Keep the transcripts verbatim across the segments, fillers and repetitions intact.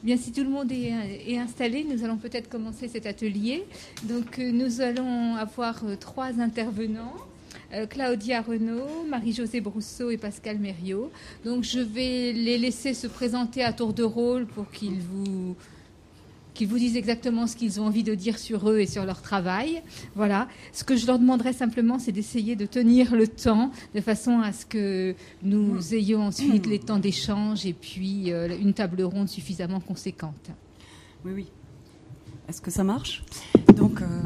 Bien, si tout le monde est, est installé, nous allons peut-être commencer cet atelier. Donc, euh, nous allons avoir euh, trois intervenants. Euh, Claudia Renaud, Marie-Josée Brousseau et Pascal Mériot. Donc je vais les laisser se présenter à tour de rôle pour qu'ils vous, qu'ils vous disent exactement ce qu'ils ont envie de dire sur eux et sur leur travail. Voilà. Ce que je leur demanderai simplement, c'est d'essayer de tenir le temps de façon à ce que nous ayons ensuite les temps d'échange et puis euh, une table ronde suffisamment conséquente. Oui, oui. Est-ce que ça marche ? Donc... Euh...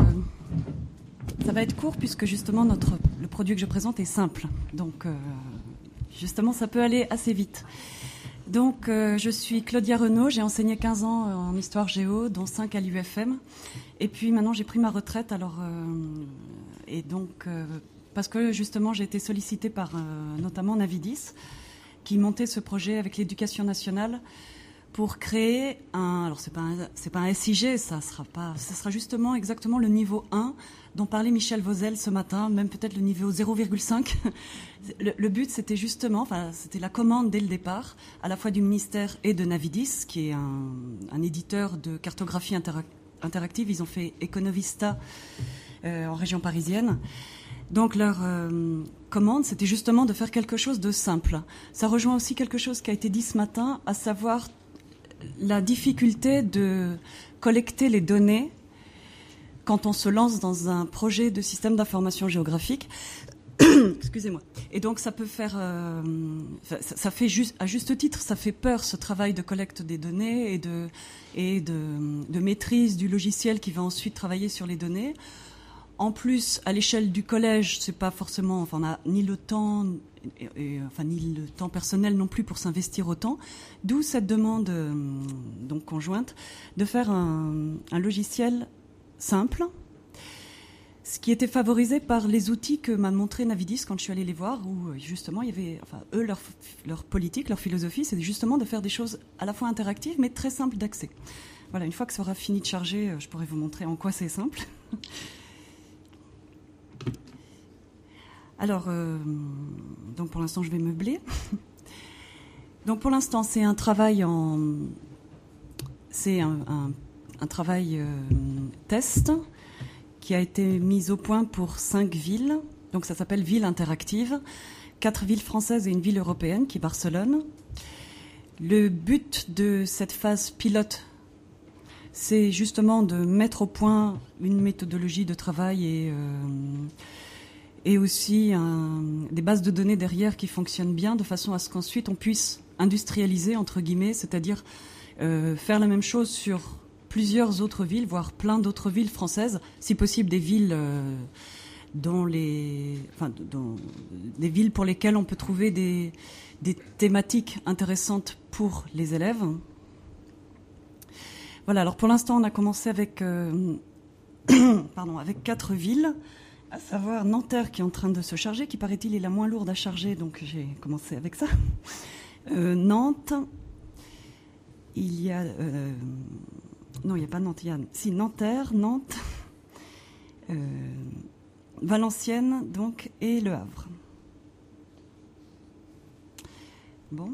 Ça va être court puisque justement notre, le produit que je présente est simple. Donc euh, justement ça peut aller assez vite. Donc euh, je suis Claudia Renaud, j'ai enseigné quinze ans en histoire géo, dont cinq à l'U F M. Et puis maintenant j'ai pris ma retraite. Alors, euh, et donc euh, parce que justement j'ai été sollicitée par euh, notamment Navidis qui montait ce projet avec l'éducation nationale pour créer un, alors c'est pas un, c'est pas un S I G, ça sera pas, ça sera justement exactement le niveau un dont parlait Michel Vauzel ce matin, même peut-être le niveau zéro virgule cinq. Le, le but c'était justement, enfin c'était la commande dès le départ, à la fois du ministère et de Navidis, qui est un, un éditeur de cartographie interac- interactive. Ils ont fait Econovista euh, en région parisienne. Donc leur euh, commande, c'était justement de faire quelque chose de simple. Ça rejoint aussi quelque chose qui a été dit ce matin, à savoir la difficulté de collecter les données quand on se lance dans un projet de système d'information géographique. Excusez-moi. Et donc ça peut faire, euh, ça, ça fait juste, à juste titre, ça fait peur ce travail de collecte des données et de et de, de maîtrise du logiciel qui va ensuite travailler sur les données. En plus, à l'échelle du collège, c'est pas forcément, enfin, on n'a ni le temps, et, et, enfin, ni le temps personnel non plus pour s'investir autant. D'où cette demande, euh, donc conjointe, de faire un, un logiciel simple, ce qui était favorisé par les outils que m'a montré Navidis quand je suis allée les voir, où justement il y avait, enfin, eux, leur, leur politique, leur philosophie, c'est justement de faire des choses à la fois interactives, mais très simples d'accès. Voilà, une fois que ça aura fini de charger, je pourrai vous montrer en quoi c'est simple. Alors, euh, donc pour l'instant, je vais meubler. Donc pour l'instant, c'est un travail en, c'est un, un, un travail euh, test qui a été mis au point pour cinq villes. Donc ça s'appelle Ville interactive, quatre villes françaises et une ville européenne qui est Barcelone. Le but de cette phase pilote, c'est justement de mettre au point une méthodologie de travail et euh, et aussi un, des bases de données derrière qui fonctionnent bien, de façon à ce qu'ensuite on puisse industrialiser, entre guillemets, c'est-à-dire euh, faire la même chose sur plusieurs autres villes, voire plein d'autres villes françaises, si possible des villes euh, dont les, enfin, dans, des villes pour lesquelles on peut trouver des, des thématiques intéressantes pour les élèves. Voilà, alors pour l'instant on a commencé avec, euh, pardon, avec quatre villes, à savoir Nanterre qui est en train de se charger, qui paraît-il est la moins lourde à charger, donc j'ai commencé avec ça. Euh, Nantes, il y a... Euh, non, il n'y a pas Nantes, il y a... Si, Nanterre, Nantes, euh, Valenciennes, donc, et Le Havre. Bon.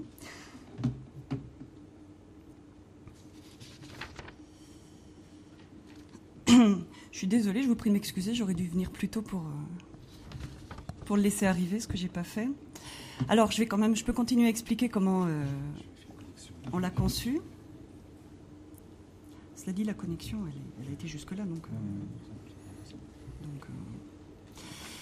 Je suis désolée, je vous prie de m'excuser, j'aurais dû venir plus tôt pour, pour le laisser arriver, ce que j'ai pas fait. Alors, je vais quand même, je peux continuer à expliquer comment euh, on l'a conçu. Cela dit, la connexion, elle, est, elle a été jusque-là, donc... Euh, donc, euh,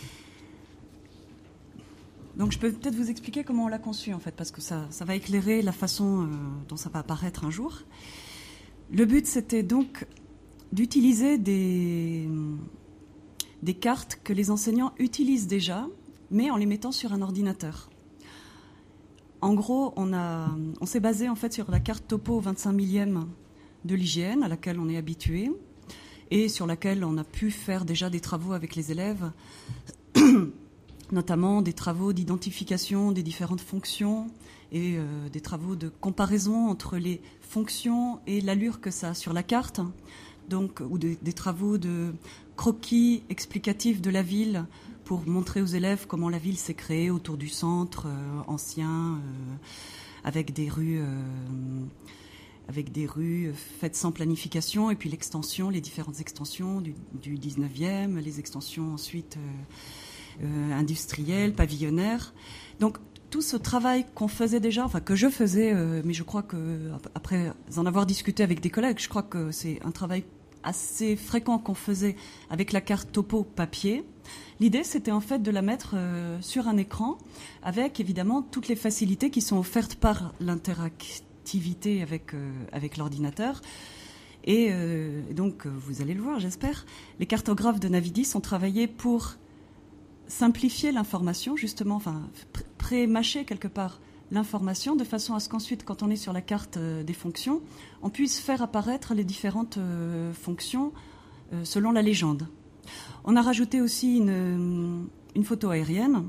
donc, je peux peut-être vous expliquer comment on l'a conçu, en fait, parce que ça, ça va éclairer la façon euh, dont ça va apparaître un jour. Le but, c'était donc d'utiliser des, des cartes que les enseignants utilisent déjà, mais en les mettant sur un ordinateur. En gros, on, a, on s'est basé en fait sur la carte topo vingt-cinq millième de l'I G N, à laquelle on est habitué, et sur laquelle on a pu faire déjà des travaux avec les élèves, notamment des travaux d'identification des différentes fonctions et euh, des travaux de comparaison entre les fonctions et l'allure que ça a sur la carte. Donc, ou de, des travaux de croquis explicatifs de la ville pour montrer aux élèves comment la ville s'est créée autour du centre euh, ancien, euh, avec des rues, euh, avec des rues faites sans planification, et puis l'extension, les différentes extensions du, du dix-neuvième, les extensions ensuite euh, euh, industrielles, pavillonnaires. Donc tout ce travail qu'on faisait déjà, enfin que je faisais, euh, mais je crois que après en avoir discuté avec des collègues, je crois que c'est un travail assez fréquent qu'on faisait avec la carte topo papier. L'idée, c'était en fait de la mettre euh, sur un écran, avec évidemment toutes les facilités qui sont offertes par l'interactivité avec, euh, avec l'ordinateur. Et euh, donc, vous allez le voir, j'espère, les cartographes de Navidis ont travaillé pour simplifier l'information, justement, enfin, pré-mâcher quelque part l'information, de façon à ce qu'ensuite, quand on est sur la carte euh, des fonctions, on puisse faire apparaître les différentes euh, fonctions euh, selon la légende. On a rajouté aussi une, une photo aérienne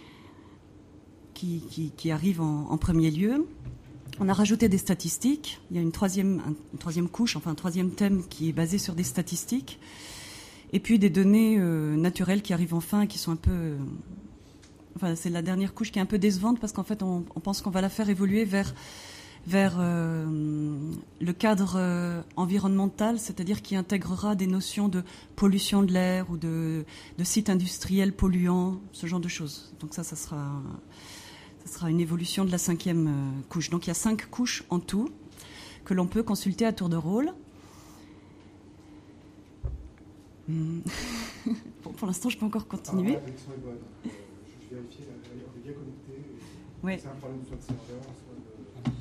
qui, qui, qui arrive en, en premier lieu. On a rajouté des statistiques. Il y a une troisième, une troisième couche, enfin un troisième thème qui est basé sur des statistiques. Et puis des données euh, naturelles qui arrivent enfin et qui sont un peu... Euh, enfin, c'est la dernière couche qui est un peu décevante parce qu'en fait, on, on pense qu'on va la faire évoluer vers... vers euh, le cadre euh, environnemental, c'est-à-dire qui intégrera des notions de pollution de l'air ou de, de sites industriels polluants, ce genre de choses. Donc ça, ça sera, ça sera une évolution de la cinquième euh, couche. Donc il y a cinq couches en tout que l'on peut consulter à tour de rôle. Hum. Bon, pour l'instant, je peux encore continuer. Ah, la connexion est bonne. Euh, je vérifie, on est bien connecté. Ouais. C'est un problème soit de serveur, soit de...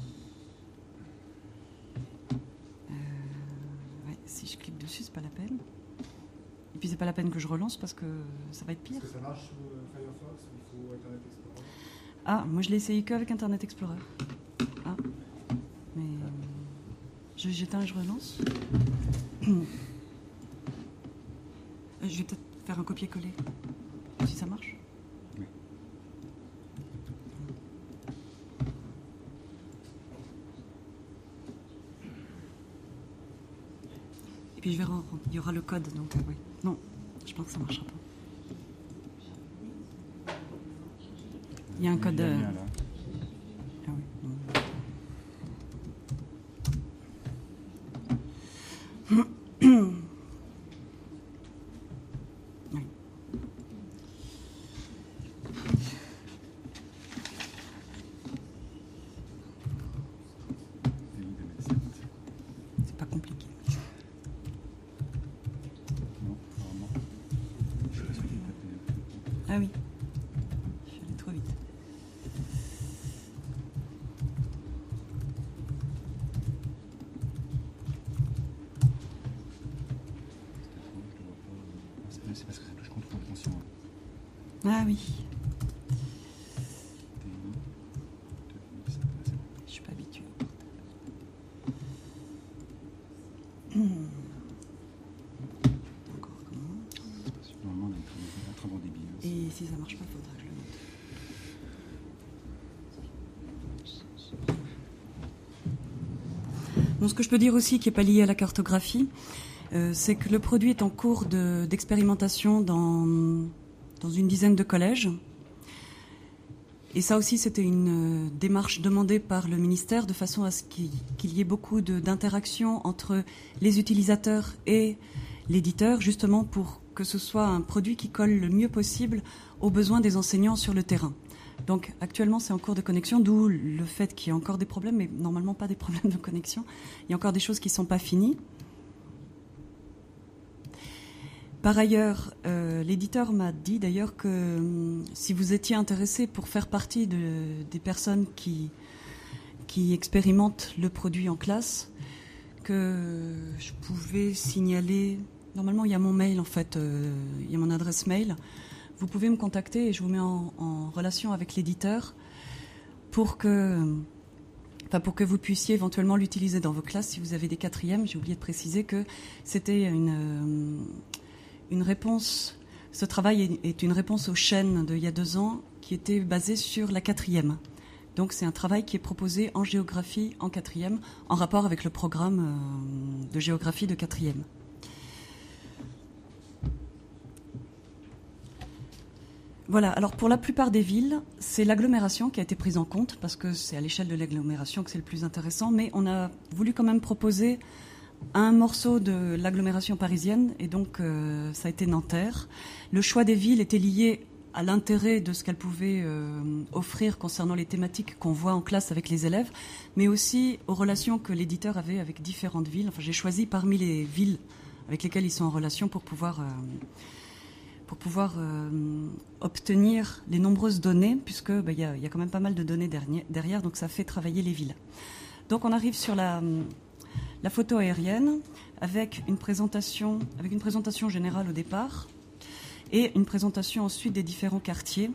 Si je clique dessus, c'est pas la peine. Et puis c'est pas la peine que je relance parce que ça va être pire. Est-ce que ça marche sous Firefox ou il faut Internet Explorer? Ah, moi je l'ai essayé qu'avec Internet Explorer. Ah, mais je, j'éteins et je relance. Je vais peut-être faire un copier-coller. Si ça marche. Et puis je verrai, il y aura le code, donc euh, oui. Non, je pense que ça ne marchera pas. Il y a un code... Euh... Ah oui. Oui. C'est pas compliqué. Ah oui, je suis allée trop vite. C'est parce que ça touche contre attention. Ah oui. Je suis pas habituée. Hum. Encore comment? Normalement, on a un très bon débit. Et si ça marche pas, il faudra que je le monte. Bon, ce que je peux dire aussi, qui n'est pas lié à la cartographie, euh, c'est que le produit est en cours de, d'expérimentation dans, dans une dizaine de collèges. Et ça aussi, c'était une euh, démarche demandée par le ministère de façon à ce qu'il, qu'il y ait beaucoup de, d'interaction entre les utilisateurs et l'éditeur, justement pour que ce soit un produit qui colle le mieux possible aux besoins des enseignants sur le terrain. Donc actuellement, c'est en cours de connexion, d'où le fait qu'il y ait encore des problèmes, mais normalement pas des problèmes de connexion. Il y a encore des choses qui ne sont pas finies. Par ailleurs, euh, l'éditeur m'a dit d'ailleurs que euh, si vous étiez intéressé pour faire partie de, des personnes qui, qui expérimentent le produit en classe, que je pouvais signaler... Normalement, il y a mon mail, en fait, euh, il y a mon adresse mail. Vous pouvez me contacter et je vous mets en, en relation avec l'éditeur pour que, enfin, pour que vous puissiez éventuellement l'utiliser dans vos classes si vous avez des quatrièmes. J'ai oublié de préciser que c'était une, euh, une réponse... Ce travail est, est une réponse aux chaînes d'il y a deux ans qui était basée sur la quatrième. Donc c'est un travail qui est proposé en géographie en quatrième, en rapport avec le programme euh, de géographie de quatrième. Voilà, alors pour la plupart des villes, c'est l'agglomération qui a été prise en compte, parce que c'est à l'échelle de l'agglomération que c'est le plus intéressant, mais on a voulu quand même proposer un morceau de l'agglomération parisienne, et donc euh, ça a été Nanterre. Le choix des villes était lié à l'intérêt de ce qu'elles pouvaient euh, offrir concernant les thématiques qu'on voit en classe avec les élèves, mais aussi aux relations que l'éditeur avait avec différentes villes. Enfin, j'ai choisi parmi les villes avec lesquelles ils sont en relation pour pouvoir... Euh, pour pouvoir euh, obtenir les nombreuses données, puisque bah, y a, y a quand même pas mal de données derrière, donc ça fait travailler les villes. Donc on arrive sur la, la photo aérienne avec une présentation, avec une présentation générale au départ et une présentation ensuite des différents quartiers.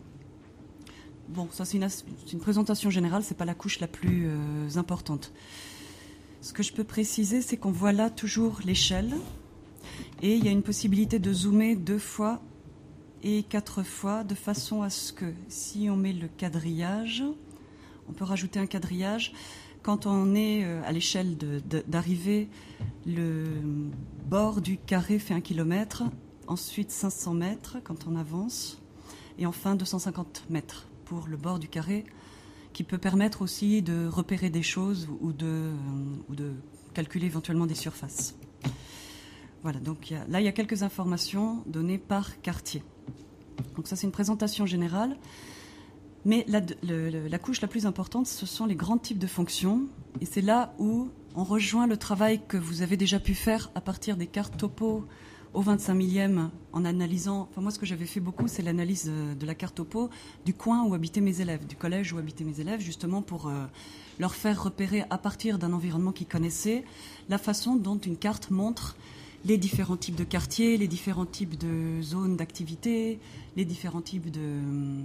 Bon, ça c'est une, c'est une présentation générale, c'est pas la couche la plus euh, importante. Ce que je peux préciser, c'est qu'on voit là toujours l'échelle. Et il y a une possibilité de zoomer deux fois et quatre fois, de façon à ce que, si on met le quadrillage, on peut rajouter un quadrillage. Quand on est à l'échelle de, de, d'arrivée, le bord du carré fait un kilomètre, ensuite cinq cents mètres quand on avance, et enfin deux cent cinquante mètres pour le bord du carré, qui peut permettre aussi de repérer des choses ou de, ou de calculer éventuellement des surfaces. Voilà, donc il y a, là, il y a quelques informations données par quartier. Donc ça, c'est une présentation générale. Mais la, le, le, la couche la plus importante, ce sont les grands types de fonctions. Et c'est là où on rejoint le travail que vous avez déjà pu faire à partir des cartes topo au vingt-cinq millième, en analysant... Enfin, moi, ce que j'avais fait beaucoup, c'est l'analyse de la carte topo du coin où habitaient mes élèves, du collège où habitaient mes élèves, justement pour euh, leur faire repérer, à partir d'un environnement qu'ils connaissaient, la façon dont une carte montre les différents types de quartiers, les différents types de zones d'activité, les différents types de,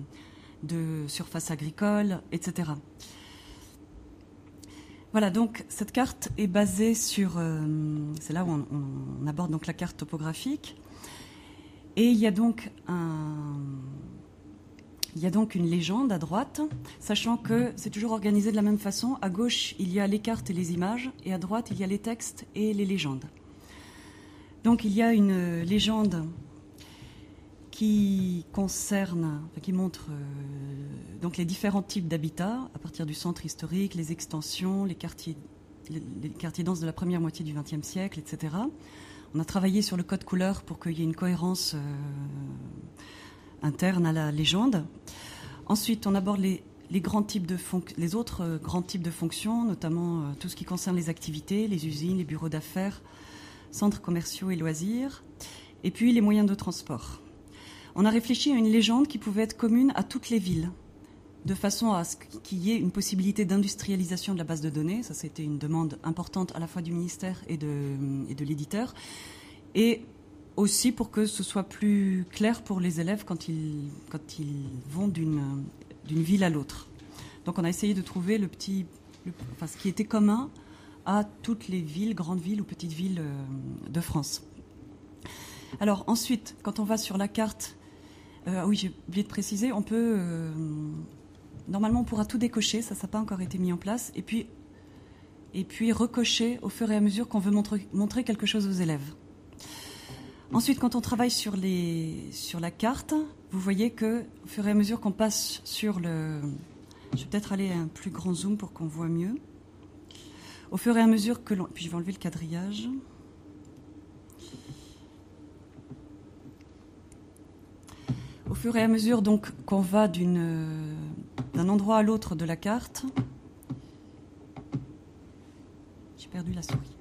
de surfaces agricoles, et cetera. Voilà, donc cette carte est basée sur... Euh, c'est là où on, on aborde donc la carte topographique. Et il y a donc un... Il y a donc une légende à droite, sachant que c'est toujours organisé de la même façon. À gauche, il y a les cartes et les images, et à droite, il y a les textes et les légendes. Donc il y a une légende qui concerne, enfin, qui montre euh, donc les différents types d'habitats à partir du centre historique, les extensions, les quartiers, les, les quartiers denses de la première moitié du vingtième siècle, et cetera. On a travaillé sur le code couleur pour qu'il y ait une cohérence euh, interne à la légende. Ensuite, on aborde les, les, grands types de fonc- les autres euh, grands types de fonctions, notamment euh, tout ce qui concerne les activités, les usines, les bureaux d'affaires, centres commerciaux et loisirs, et puis les moyens de transport. On a réfléchi à une légende qui pouvait être commune à toutes les villes, de façon à ce qu'il y ait une possibilité d'industrialisation de la base de données. Ça, c'était une demande importante à la fois du ministère et de, et de l'éditeur, et aussi pour que ce soit plus clair pour les élèves quand ils, quand ils vont d'une, d'une ville à l'autre. Donc on a essayé de trouver le petit, le, enfin, ce qui était commun à toutes les villes, grandes villes ou petites villes de France. Alors ensuite, quand on va sur la carte, euh, oui, j'ai oublié de préciser, on peut, euh, normalement on pourra tout décocher, ça, ça n'a pas encore été mis en place, et puis, et puis recocher au fur et à mesure qu'on veut montrer, montrer quelque chose aux élèves. Ensuite, quand on travaille sur, les, sur la carte, vous voyez qu'au fur et à mesure qu'on passe sur le... Je vais peut-être aller à un plus grand zoom pour qu'on voit mieux. Au fur et à mesure que l'on... Puis je vais enlever le quadrillage. Au fur et à mesure donc qu'on va d'une, d'un endroit à l'autre de la carte... J'ai perdu la souris.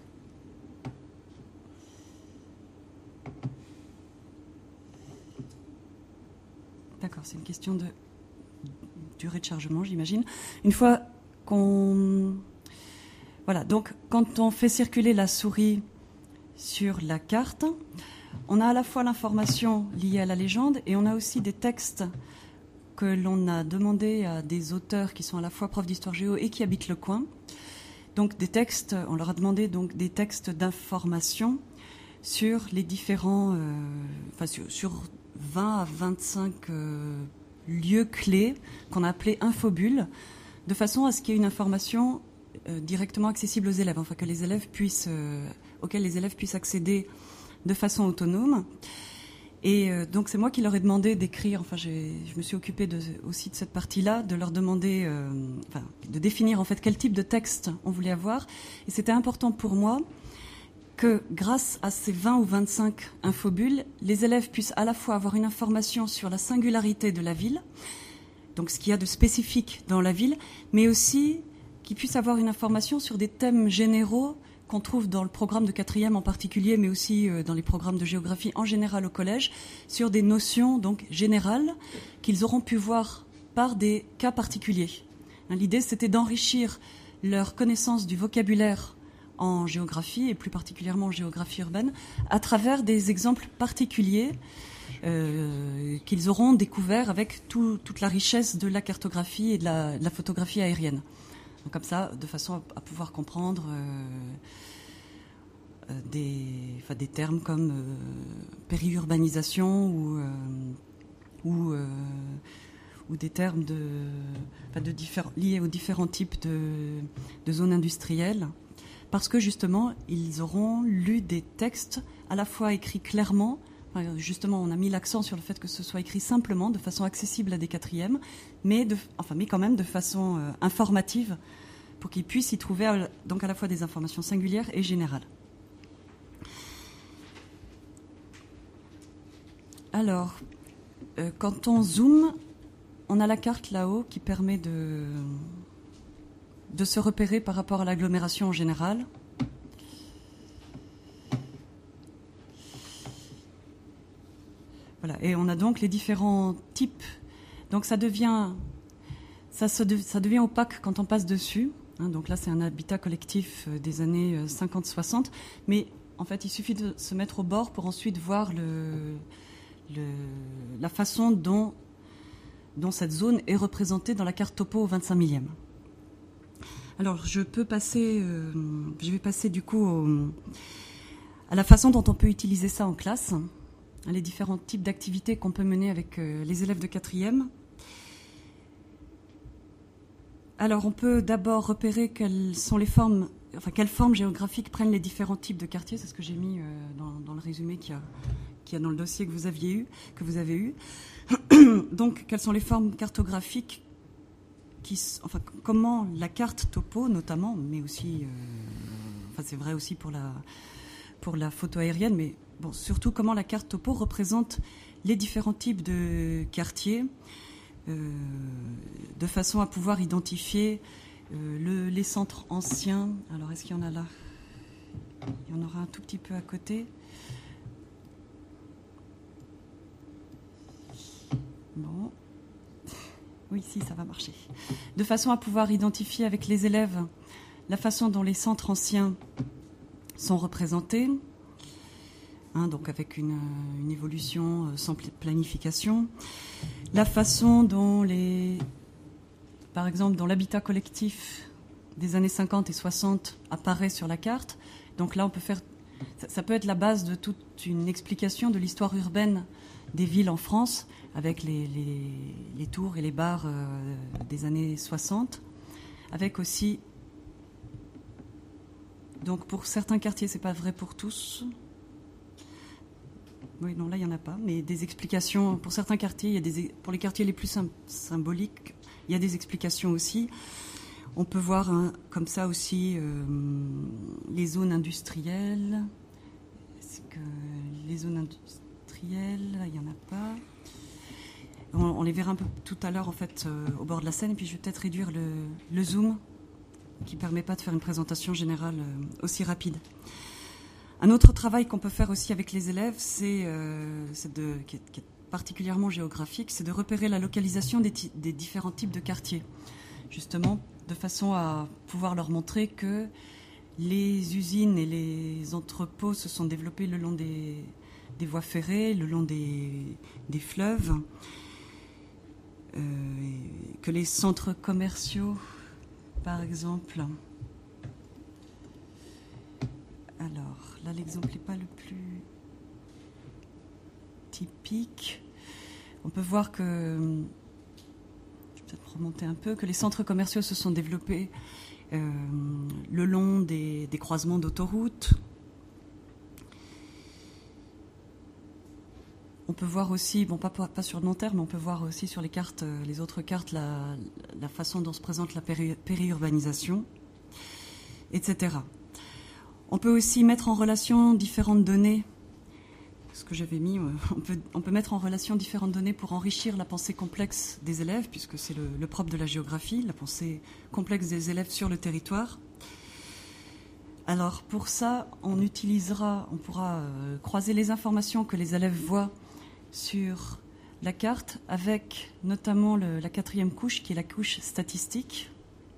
D'accord, c'est une question de durée de chargement, j'imagine. Une fois qu'on... Voilà, donc quand on fait circuler la souris sur la carte, on a à la fois l'information liée à la légende et on a aussi des textes que l'on a demandé à des auteurs qui sont à la fois profs d'histoire géo et qui habitent le coin. Donc des textes, on leur a demandé donc des textes d'information sur les différents, euh, enfin sur, sur vingt à vingt-cinq euh, lieux clés qu'on a appelés infobules, de façon à ce qu'il y ait une information euh, directement accessible aux élèves, enfin que les élèves puissent, euh, auxquels les élèves puissent accéder de façon autonome. Et euh, donc c'est moi qui leur ai demandé d'écrire, enfin j'ai, je me suis occupée de, aussi de cette partie-là, de leur demander, euh, enfin, de définir en fait quel type de texte on voulait avoir. Et c'était important pour moi que grâce à ces vingt ou vingt-cinq infobules, les élèves puissent à la fois avoir une information sur la singularité de la ville, donc ce qu'il y a de spécifique dans la ville, mais aussi qu'ils puissent avoir une information sur des thèmes généraux qu'on trouve dans le programme de quatrième en particulier, mais aussi dans les programmes de géographie en général au collège, sur des notions donc générales qu'ils auront pu voir par des cas particuliers. L'idée, c'était d'enrichir leur connaissance du vocabulaire en géographie, et plus particulièrement en géographie urbaine, à travers des exemples particuliers euh, qu'ils auront découverts avec tout, toute la richesse de la cartographie et de la, de la photographie aérienne. Donc comme ça, de façon à, à pouvoir comprendre euh, euh, des, enfin, des termes comme euh, périurbanisation ou, euh, ou, euh, ou des termes de, enfin, de diffé- liés aux différents types de, de zones industrielles, parce que justement, ils auront lu des textes à la fois écrits clairement. Enfin, justement, on a mis l'accent sur le fait que ce soit écrit simplement, de façon accessible à des quatrièmes, mais, de, enfin, mais quand même de façon euh, informative, pour qu'ils puissent y trouver euh, donc à la fois des informations singulières et générales. Alors, euh, quand on zoome, on a la carte là-haut qui permet de, de se repérer par rapport à l'agglomération en général. Voilà, et on a donc les différents types. Donc ça devient, ça, se de, ça devient opaque quand on passe dessus. Hein, donc là, c'est un habitat collectif des années cinquante soixante. Mais en fait, il suffit de se mettre au bord pour ensuite voir le, le, la façon dont, dont cette zone est représentée dans la carte topo au vingt-cinq millième. Alors, je peux passer, euh, je vais passer du coup au, à la façon dont on peut utiliser ça en classe. Les différents types d'activités qu'on peut mener avec les élèves de quatrième. Alors, on peut d'abord repérer quelles sont les formes, enfin, quelles formes géographiques prennent les différents types de quartiers. C'est ce que j'ai mis dans, dans le résumé qu'il y a, qu'il y a dans le dossier que vous aviez eu, que vous avez eu. Donc, quelles sont les formes cartographiques qui, enfin, comment la carte topo, notamment, mais aussi, euh, enfin, c'est vrai aussi pour la, pour la photo aérienne, mais bon, surtout comment la carte topo représente les différents types de quartiers, euh, de façon à pouvoir identifier euh, le, les centres anciens. Alors, est-ce qu'il y en a là ? Il y en aura un tout petit peu à côté. Bon. Oui, si, ça va marcher. De façon à pouvoir identifier avec les élèves la façon dont les centres anciens sont représentés. Hein, donc avec une, une évolution sans planification. La façon dont les, par exemple, dont l'habitat collectif des années cinquante et soixante apparaît sur la carte. Donc là, on peut faire, ça, ça peut être la base de toute une explication de l'histoire urbaine des villes en France, avec les, les, les tours et les bars euh, des années soixante, avec aussi, donc pour certains quartiers, c'est pas vrai pour tous. Oui, non, là, il n'y en a pas. Mais des explications, pour certains quartiers, il y a des, pour les quartiers les plus symboliques, il y a des explications aussi. On peut voir hein, comme ça aussi euh, les zones industrielles. Est-ce que les zones industrielles, là, il n'y en a pas. On, on les verra un peu tout à l'heure, en fait, euh, au bord de la scène. Et puis, je vais peut-être réduire le, le zoom, qui ne permet pas de faire une présentation générale euh, aussi rapide. Un autre travail qu'on peut faire aussi avec les élèves, c'est, euh, c'est de, qui, est, qui est particulièrement géographique, c'est de repérer la localisation des, t- des différents types de quartiers, justement de façon à pouvoir leur montrer que les usines et les entrepôts se sont développés le long des, des voies ferrées, le long des, des fleuves, euh, que les centres commerciaux, par exemple. Alors, là, l'exemple n'est pas le plus typique. On peut voir que, je vais peut-être remonter un peu, que les centres commerciaux se sont développés euh, le long des, des croisements d'autoroutes. On peut voir aussi, bon pas, pas sur le long terme, mais on peut voir aussi sur les cartes, les autres cartes, la, la façon dont se présente la péri- périurbanisation, et cetera. On peut aussi mettre en relation différentes données. Ce que j'avais mis, on peut, on peut mettre en relation différentes données pour enrichir la pensée complexe des élèves, puisque c'est le, le propre de la géographie, la pensée complexe des élèves sur le territoire. Alors pour ça, on utilisera, on pourra euh, croiser les informations que les élèves voient sur la carte avec notamment le, la quatrième couche, qui est la couche statistique,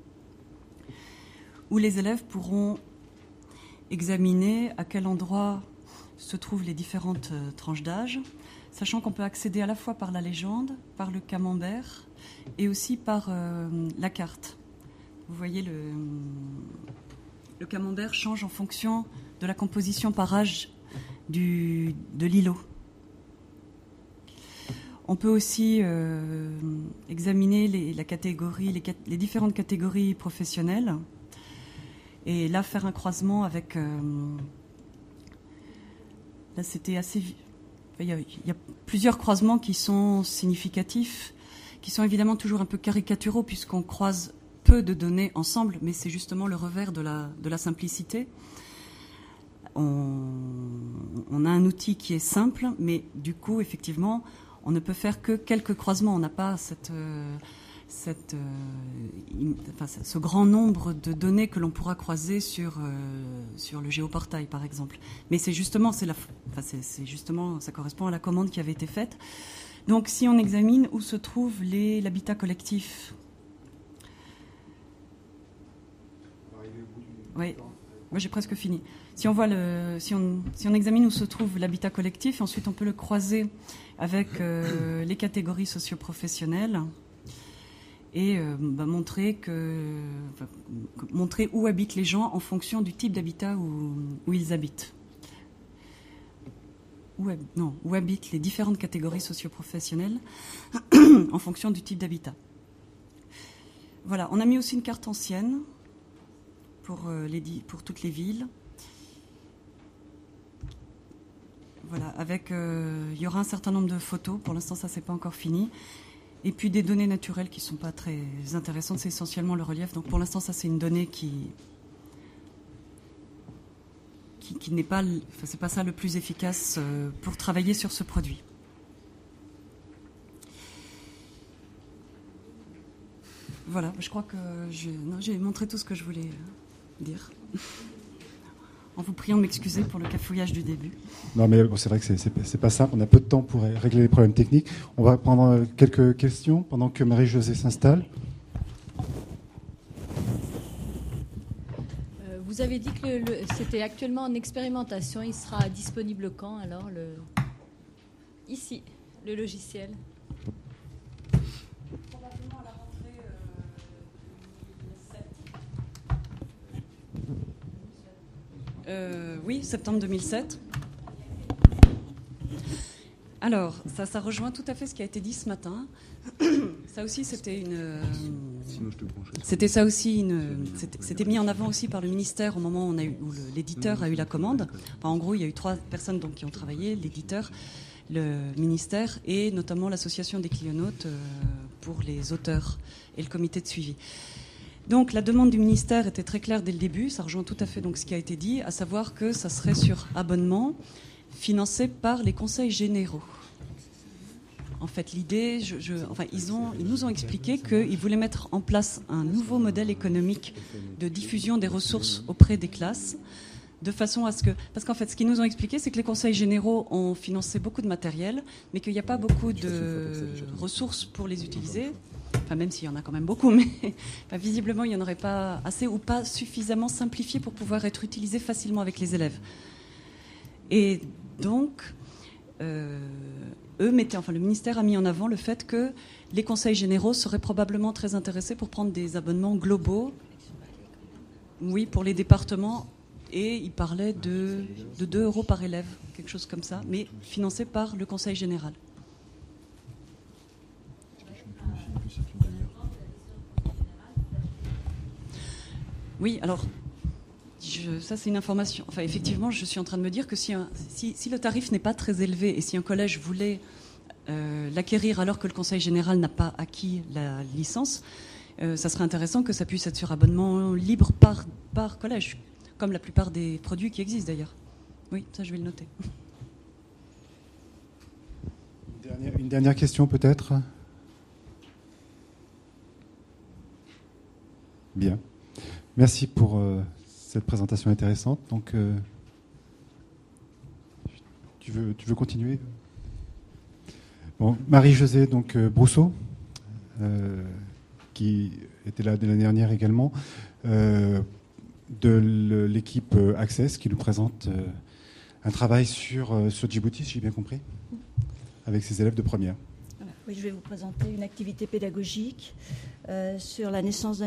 où les élèves pourront examiner à quel endroit se trouvent les différentes euh, tranches d'âge, sachant qu'on peut accéder à la fois par la légende, par le camembert et aussi par euh, la carte. Vous voyez, le, le camembert change en fonction de la composition par âge du, de l'îlot. On peut aussi euh, examiner les, la catégorie, les, les différentes catégories professionnelles et là faire un croisement avec... Euh, Là, c'était assez. Il y, a, il y a plusieurs croisements qui sont significatifs, qui sont évidemment toujours un peu caricaturaux, puisqu'on croise peu de données ensemble, mais c'est justement le revers de la, de la simplicité. On, on a un outil qui est simple, mais du coup, effectivement, on ne peut faire que quelques croisements. On n'a pas cette. Euh, Cette, euh, enfin, ce grand nombre de données que l'on pourra croiser sur, euh, sur le géoportail, par exemple. Mais c'est justement, c'est la, enfin, c'est, c'est justement, ça correspond à la commande qui avait été faite. Donc, si on examine où se trouve les, l'habitat collectif. Oui, moi j'ai presque fini. Si on voit le, si on, si on examine où se trouve l'habitat collectif, ensuite on peut le croiser avec euh, les catégories socio-professionnelles. Et euh, bah, montrer, que, enfin, montrer où habitent les gens en fonction du type d'habitat où, où ils habitent. Où, non, où habitent les différentes catégories socio-professionnelles en fonction du type d'habitat. Voilà, on a mis aussi une carte ancienne pour, euh, les, pour toutes les villes. Voilà, avec, euh, il y aura un certain nombre de photos. Pour l'instant, ça, c'est pas encore fini. Et puis des données naturelles qui ne sont pas très intéressantes, c'est essentiellement le relief. Donc pour l'instant, ça c'est une donnée qui, qui, qui n'est pas, enfin, c'est pas ça le plus efficace pour travailler sur ce produit. Voilà, je crois que je, non, j'ai montré tout ce que je voulais dire. En vous priant de m'excuser pour le cafouillage du début. Non, mais bon, c'est vrai que c'est, c'est, c'est pas simple. On a peu de temps pour régler les problèmes techniques. On va prendre quelques questions pendant que Marie-Josée s'installe. Euh, vous avez dit que le, le, c'était actuellement en expérimentation. Il sera disponible quand, alors le... Ici, le logiciel. Probablement à la rentrée deux mille sept. Euh, oui, septembre deux mille sept. Alors, ça, ça rejoint tout à fait ce qui a été dit ce matin. Ça aussi, c'était une. Euh, c'était ça aussi une. C'était, c'était mis en avant aussi par le ministère au moment où, on a eu, où le, l'éditeur a eu la commande. Enfin, en gros, il y a eu trois personnes donc, qui ont travaillé, l'éditeur, le ministère et notamment l'association des clionautes euh, pour les auteurs et le comité de suivi. Donc la demande du ministère était très claire dès le début, ça rejoint tout à fait donc ce qui a été dit, à savoir que ça serait sur abonnement, financé par les conseils généraux. En fait, l'idée, je, je, enfin, ils, ont, ils nous ont expliqué qu'ils voulaient mettre en place un nouveau modèle économique de diffusion des ressources auprès des classes, de façon à ce que... Parce qu'en fait, ce qu'ils nous ont expliqué, c'est que les conseils généraux ont financé beaucoup de matériel, mais qu'il n'y a pas beaucoup de ressources pour les utiliser. Enfin, même s'il y en a quand même beaucoup, mais enfin, visiblement, il n'y en aurait pas assez ou pas suffisamment simplifié pour pouvoir être utilisé facilement avec les élèves. Et donc, euh, eux mettaient, enfin, le ministère a mis en avant le fait que les conseils généraux seraient probablement très intéressés pour prendre des abonnements globaux, oui, pour les départements, et ils parlaient de, de deux euros par élève, quelque chose comme ça, mais financé par le conseil général. Oui, alors, Je, ça, c'est une information. Enfin, effectivement, je suis en train de me dire que si, un, si, si le tarif n'est pas très élevé et si un collège voulait euh, l'acquérir alors que le Conseil général n'a pas acquis la licence, euh, ça serait intéressant que ça puisse être sur abonnement libre par, par collège, comme la plupart des produits qui existent d'ailleurs. Oui, ça, je vais le noter. Une dernière, une dernière question peut-être ? Bien. Merci pour euh, cette présentation intéressante. Donc, euh, tu veux, tu veux continuer ? Bon, Marie-Josée donc euh, Brousseau, euh, qui était là de l'année dernière également, euh, de l'équipe Access, qui nous présente euh, un travail sur, euh, sur Djibouti, si j'ai bien compris, avec ses élèves de première. Oui, je vais vous présenter une activité pédagogique euh, sur la naissance d'un